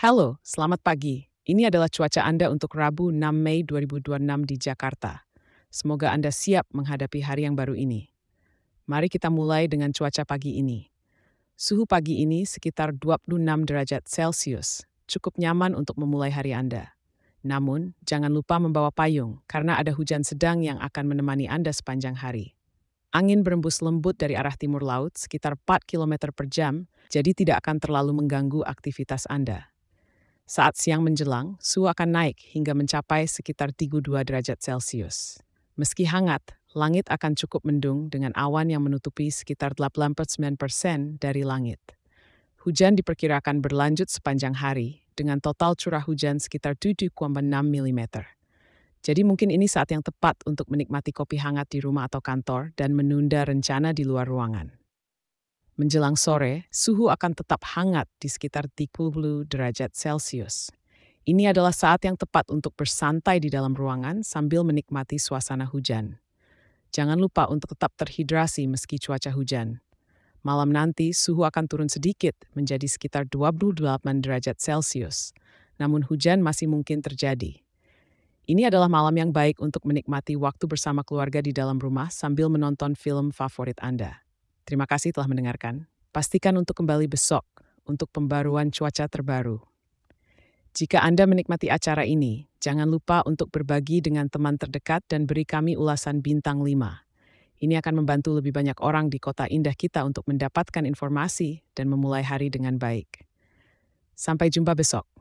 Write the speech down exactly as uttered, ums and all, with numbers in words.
Halo, selamat pagi. Ini adalah cuaca Anda untuk Rabu enam Mei dua ribu dua puluh enam di Jakarta. Semoga Anda siap menghadapi hari yang baru ini. Mari kita mulai dengan cuaca pagi ini. Suhu pagi ini sekitar dua puluh enam derajat Celcius, cukup nyaman untuk memulai hari Anda. Namun, jangan lupa membawa payung karena ada hujan sedang yang akan menemani Anda sepanjang hari. Angin berembus lembut dari arah timur laut sekitar empat kilometer per jam, jadi tidak akan terlalu mengganggu aktivitas Anda. Saat siang menjelang, suhu akan naik hingga mencapai sekitar tiga puluh dua derajat Celcius. Meski hangat, langit akan cukup mendung dengan awan yang menutupi sekitar delapan puluh sembilan persen dari langit. Hujan diperkirakan berlanjut sepanjang hari dengan total curah hujan sekitar tujuh koma enam milimeter. Jadi mungkin ini saat yang tepat untuk menikmati kopi hangat di rumah atau kantor dan menunda rencana di luar ruangan. Menjelang sore, suhu akan tetap hangat di sekitar tiga puluh derajat Celcius. Ini adalah saat yang tepat untuk bersantai di dalam ruangan sambil menikmati suasana hujan. Jangan lupa untuk tetap terhidrasi meski cuaca hujan. Malam nanti, suhu akan turun sedikit menjadi sekitar dua puluh delapan derajat Celcius. Namun hujan masih mungkin terjadi. Ini adalah malam yang baik untuk menikmati waktu bersama keluarga di dalam rumah sambil menonton film favorit Anda. Terima kasih telah mendengarkan. Pastikan untuk kembali besok untuk pembaruan cuaca terbaru. Jika Anda menikmati acara ini, jangan lupa untuk berbagi dengan teman terdekat dan beri kami ulasan bintang lima. Ini akan membantu lebih banyak orang di kota indah kita untuk mendapatkan informasi dan memulai hari dengan baik. Sampai jumpa besok.